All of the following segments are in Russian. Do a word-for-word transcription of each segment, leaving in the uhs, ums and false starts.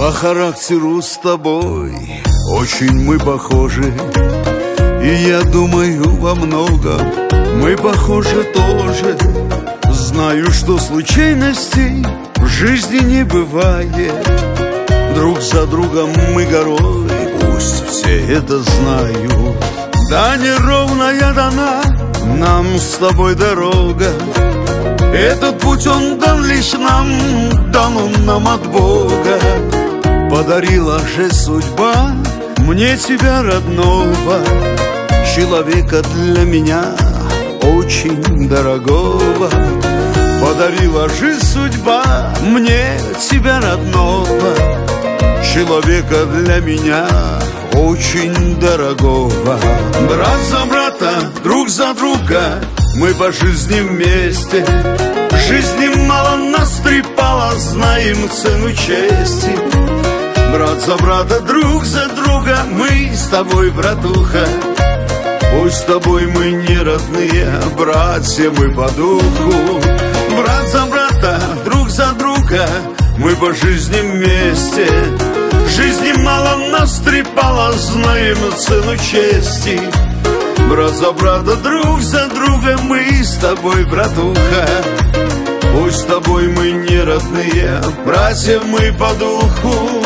По характеру с тобой очень мы похожи, и я думаю, во многом мы похожи тоже. Знаю, что случайностей в жизни не бывает. Друг за другом мы горой, пусть все это знают. Да неровная дана нам с тобой дорога. Этот путь он дан лишь нам, дан он нам от Бога. Подарила же судьба мне тебя родного, человека для меня очень дорогого. Подарила же судьба мне тебя родного, человека для меня очень дорогого. Брат за брата, друг за друга, мы по жизни вместе. Жизни мало нас трепало, знаем цену чести. Брат за брата, друг за друга, мы с тобой, братуха. Пусть с тобой мы не родные, братья мы по духу. Брат за брата, друг за друга, мы по жизни вместе. Жизни мало нас трепало, знаем цену чести. Брат за брата, друг за друга, мы с тобой, братуха. Пусть с тобой мы не родные, братья мы по духу.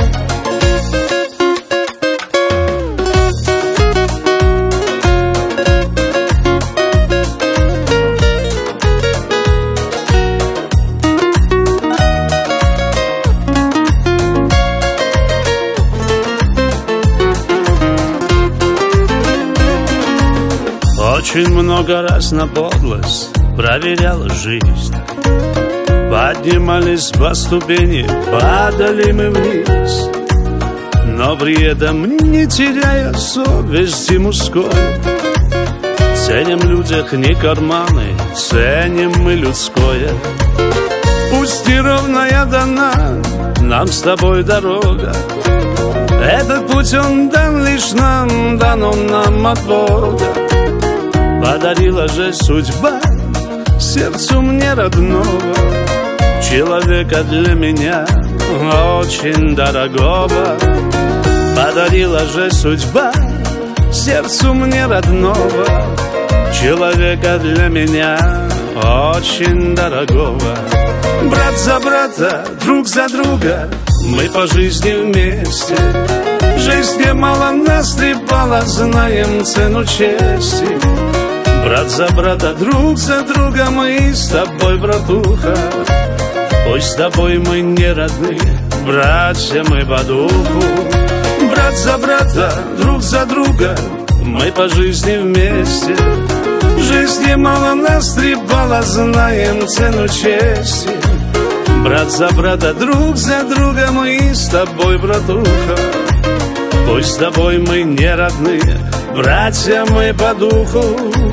Очень много раз на подлость проверяла жизнь. Поднимались по ступени, падали мы вниз, но при этом не теряя совести мужской. Ценим в людях не карманы, ценим мы людское. Пусть неровная дана нам с тобой дорога. Этот путь он дан лишь нам, дан он нам от Бога. Подарила же судьба сердцу мне родного, человека для меня очень дорогого. Подарила же судьба сердцу мне родного, человека для меня очень дорогого. Брат за брата, друг за друга, мы по жизни вместе. Жизнь мало нас трепала, знаем цену чести. Брат за брата, друг за друга, мы с тобой, братуха. Пусть с тобой мы не родные, братья мы по духу. Брат за брата, друг за друга, мы по жизни вместе. Жизни мало нас трепало, знаем цену чести. Брат за брата, друг за друга, мы с тобой, братуха. Пусть с тобой мы не родные, братья мы по духу.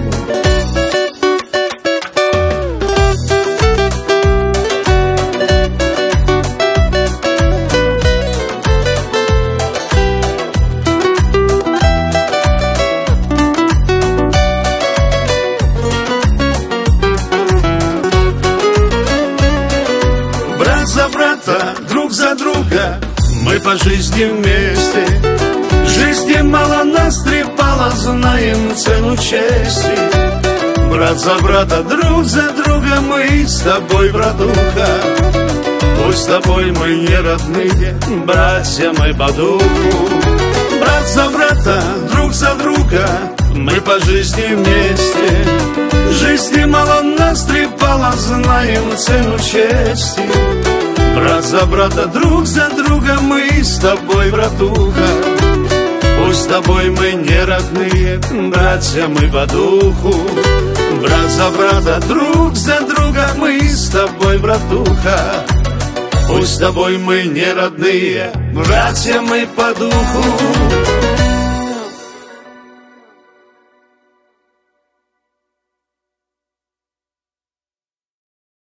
Брат за брата, друг за друга, мы по жизни вместе. Жизни мало нас трепало, знаем цену чести. Брат за брата, друг за друга, мы с тобой, братуха. Пусть с тобой мы не родные, братья мы по духу. Брат за брата, друг за друга, мы по жизни вместе. Жизни мало нас трепало, знаем цену чести. Брат за брата, друг за друга, мы с тобой, братуха. Пусть с тобой мы не родные, братья мы по духу. Брат за брата, друг за друга, мы с тобой, братуха. Пусть с тобой мы не родные, братья мы по духу.